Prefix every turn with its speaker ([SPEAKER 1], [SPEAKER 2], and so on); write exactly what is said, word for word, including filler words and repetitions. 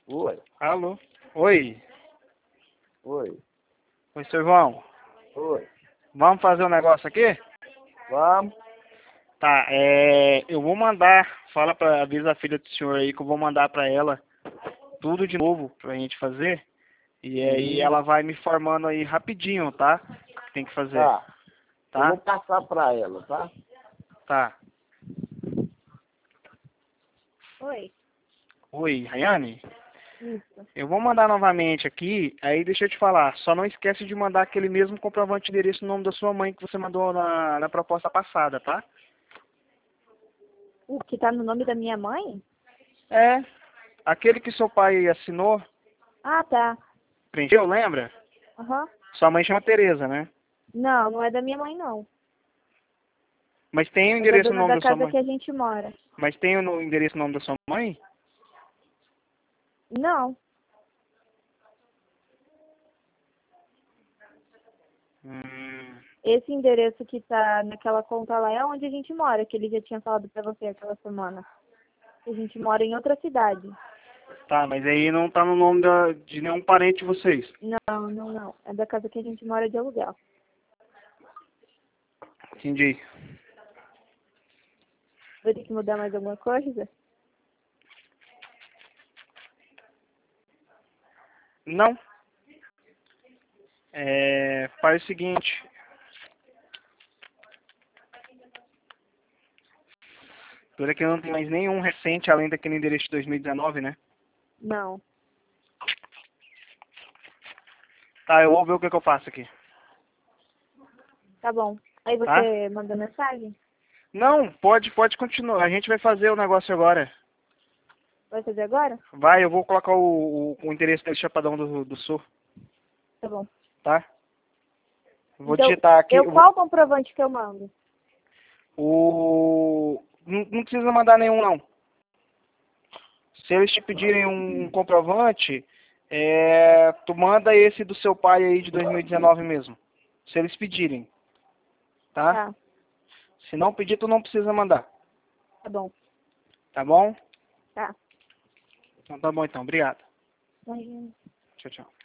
[SPEAKER 1] Oi,
[SPEAKER 2] Alô? Oi.
[SPEAKER 1] oi,
[SPEAKER 2] Oi, seu João.
[SPEAKER 1] oi.
[SPEAKER 2] Vamos fazer um negócio aqui?
[SPEAKER 1] Vamos.
[SPEAKER 2] Tá, é... eu vou mandar, fala pra, avisa a filha do senhor aí que eu vou mandar pra ela tudo de novo pra gente fazer. E aí
[SPEAKER 1] Sim.
[SPEAKER 2] ela vai me informando aí rapidinho, tá? O que tem que fazer,
[SPEAKER 1] Tá. Eu
[SPEAKER 2] tá?
[SPEAKER 1] vou passar pra ela, tá?
[SPEAKER 2] Tá.
[SPEAKER 3] Oi.
[SPEAKER 2] Oi, Rayane?
[SPEAKER 3] Isso.
[SPEAKER 2] Eu vou mandar novamente aqui, aí deixa eu te falar, só não esquece de mandar aquele mesmo comprovante de endereço no nome da sua mãe que você mandou na, na proposta passada, tá?
[SPEAKER 3] O que tá no nome da minha mãe?
[SPEAKER 2] É, aquele que seu pai assinou,
[SPEAKER 3] Ah, tá.
[SPEAKER 2] preencheu, lembra?
[SPEAKER 3] Aham.
[SPEAKER 2] Sua mãe chama Tereza, né?
[SPEAKER 3] Não, não é da minha mãe, não.
[SPEAKER 2] Mas tem o
[SPEAKER 3] É da
[SPEAKER 2] endereço no
[SPEAKER 3] dona
[SPEAKER 2] nome
[SPEAKER 3] da
[SPEAKER 2] da sua
[SPEAKER 3] casa
[SPEAKER 2] mãe?
[SPEAKER 3] que a gente mora.
[SPEAKER 2] Mas tem o endereço no nome da sua mãe?
[SPEAKER 3] Não.
[SPEAKER 2] Hum,
[SPEAKER 3] Esse endereço que tá naquela conta lá é onde a gente mora, que ele já tinha falado pra você aquela semana. A gente mora em outra cidade.
[SPEAKER 2] tá, mas aí não tá no nome da, de nenhum parente de vocês.
[SPEAKER 3] Não, não, não. É da casa que a gente mora de aluguel.
[SPEAKER 2] Entendi.
[SPEAKER 3] Vai ter que mudar mais alguma coisa?
[SPEAKER 2] Não. É, faz o seguinte. Por aqui não tem mais nenhum recente além daquele endereço de dois mil e dezenove, né?
[SPEAKER 3] Não.
[SPEAKER 2] Tá, eu vou ver o que, que eu faço aqui.
[SPEAKER 3] Tá bom. Aí
[SPEAKER 2] Tá?
[SPEAKER 3] você manda mensagem?
[SPEAKER 2] Não, pode, pode continuar. A gente vai fazer o negócio agora.
[SPEAKER 3] Vai fazer agora?
[SPEAKER 2] Vai, eu vou colocar o, o, o endereço do Chapadão do, do Sul,
[SPEAKER 3] Tá bom.
[SPEAKER 2] tá? Vou
[SPEAKER 3] Então,
[SPEAKER 2] digitar aqui.
[SPEAKER 3] eu
[SPEAKER 2] Eu vou-
[SPEAKER 3] qual comprovante que eu mando?
[SPEAKER 2] o... Não, não precisa mandar nenhum, não. Se eles te pedirem um, um comprovante, é, tu manda esse do seu pai aí de dois mil e dezenove mesmo. Se eles pedirem, tá?
[SPEAKER 3] Tá.
[SPEAKER 2] Se não pedir, tu não precisa mandar.
[SPEAKER 3] Tá bom.
[SPEAKER 2] Tá bom?
[SPEAKER 3] Tá.
[SPEAKER 2] Então tá bom então. Obrigado.
[SPEAKER 3] Imagina.
[SPEAKER 2] Tchau, tchau.